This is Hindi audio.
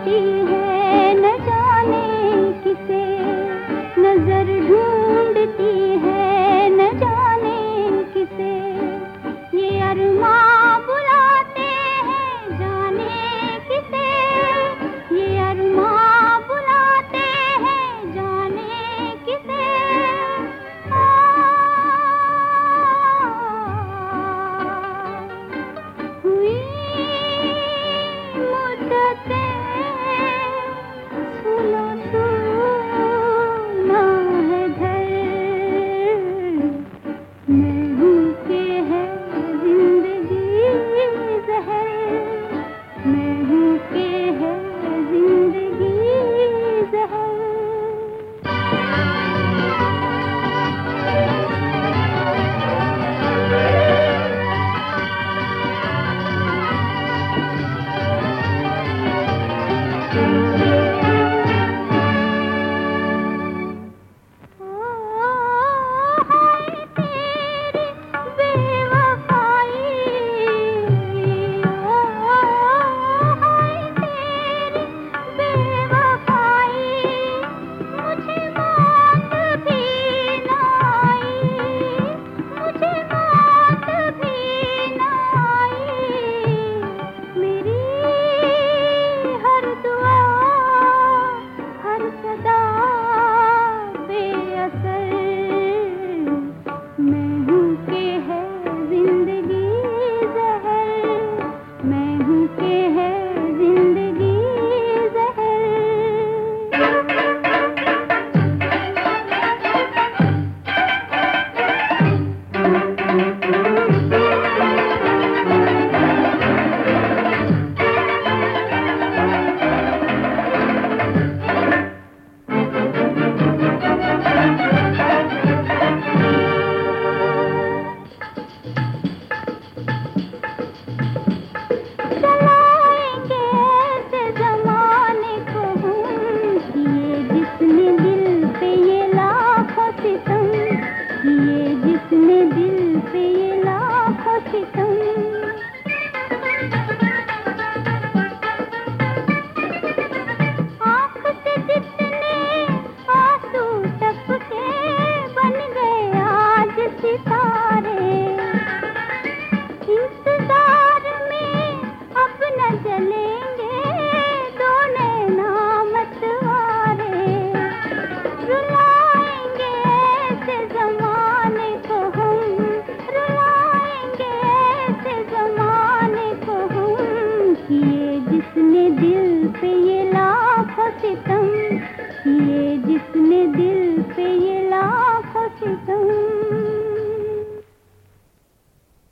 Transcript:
ढूंढती है न जाने किसे, नजर ढूंढती है न जाने किसे। ये अरमां बुलाते हैं जाने किसे, ये अरमां बुलाते हैं जाने किसे। हुई मुद्दतें सुनो सुना है घर, मैं हूँ के है जिंदगी ज़हर, मैं हूँ के है जिंदगी ज़हर। जिसने दिल पे ये लाखों सितम किए, जिसने दिल पे ये